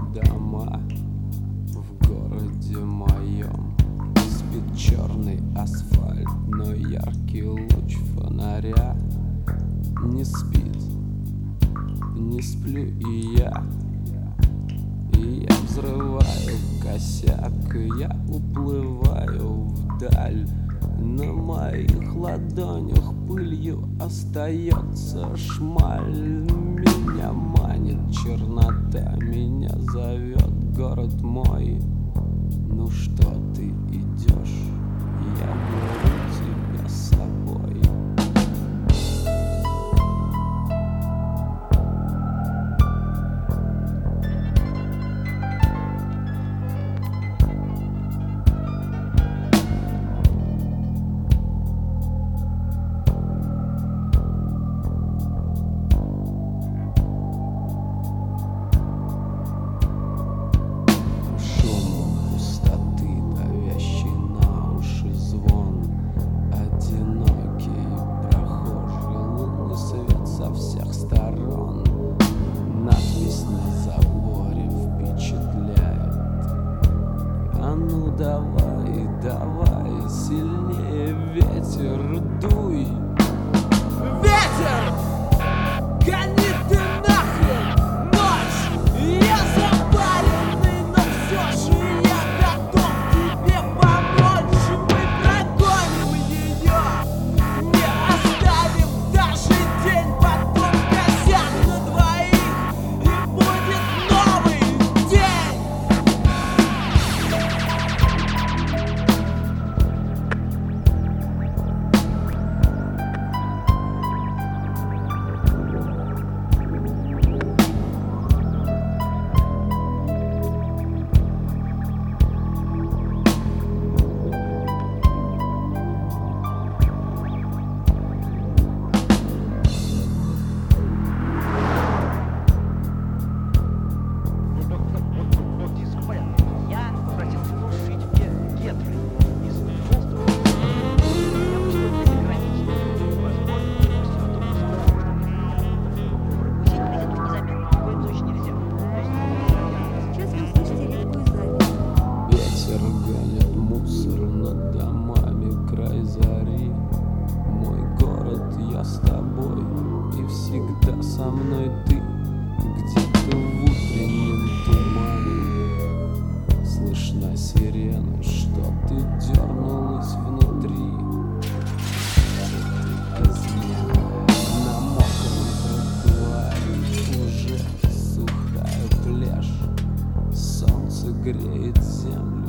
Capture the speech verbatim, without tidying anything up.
дома в городе моем. Спит черный асфальт, но яркий луч фонаря не спит, не сплю и я. И я взрываю косяк, и я уплываю вдаль. На моих ладонях пылью остается шмаль. Меня манит чернота, меня зовет город мой. Ну что ты идешь? Я беру тебя с собой. Ну давай, давай, сильнее ветер дуй. Ветер! Гони ты нахрен ночь! Я запаренный, но все же я готов тебе помочь. Мы прогоним ее, не оставим даже день. Потом косяк на двоих, и будет новый день. Всегда со мной ты, где-то в утреннем тумане слышна сирена, что ты дернулась внутри. Ты измена на мокром тротуаре, уже сухая пляж. Солнце греет землю,